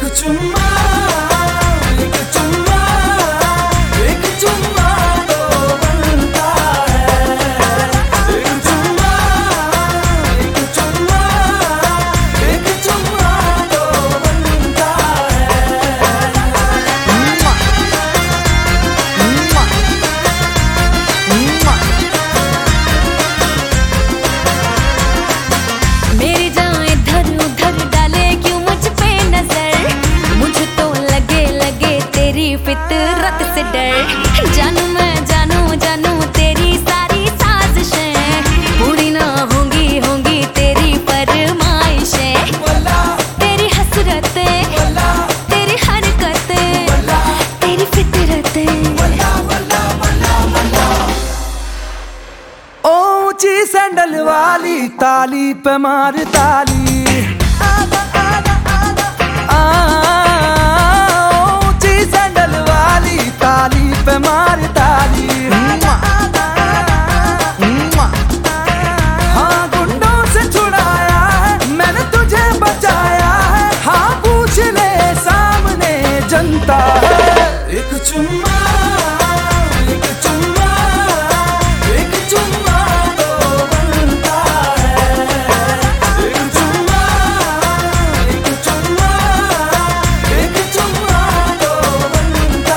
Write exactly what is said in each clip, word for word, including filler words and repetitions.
चुम्मा, एक चुम्मा, एक चुम्मा तो बनता है। एक चुम्मा, एक चुम्मा, एक चुम्मा तो बनता है। मेरी जान इधर उधर डाले क्यों मुझ पे नजर, मुझे तो लगे लगे तेरी फितरत से डर। जानू मैं जानू जानू तेरी सारी साजिशें पूरी ना होंगी होंगी तेरी फरमाइशें। तेरी हसरतें, तेरी हरकतें, तेरी फितरतें। ऊंची सैंडल वाली ताली पे मार ताली, ऊंची सैंडल वाली ताली पे मार ताली। हाँ गुंडों से छुड़ाया है मैंने तुझे बचाया है, हाँ पूछ ले सामने जनता है। एक चुम्मा, एक चुम्मा, एक चुम्मा तो बनता है। एक चुम्मा, एक चुम्मा, एक चुम्मा तो बनता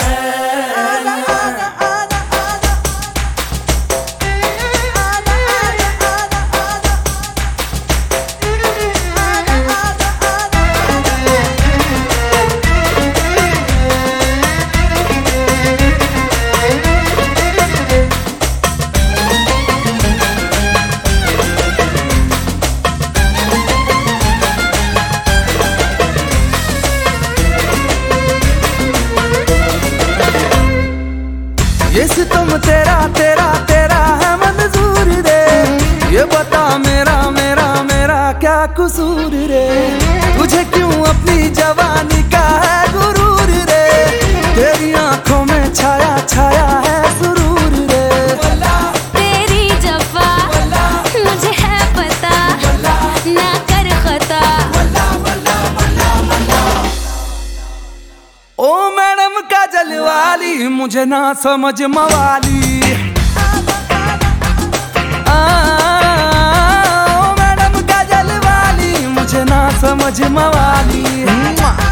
ये सितम तेरा तेरा तेरा है मंजूर रे, ये बता मेरा मेरा मेरा क्या कसूर रे। तुझे क्यों अपनी जवानी का है गुरूर रे, तेरी आंखों में छाया छाया है सुरूर रे। तेरी जफा मुझे है पता, ना कर खता। ओ मैडम काजल वाली मुझे ना समझ मवाली, आ, ओ मैडम काजल वाली मुझे ना समझ मवाली।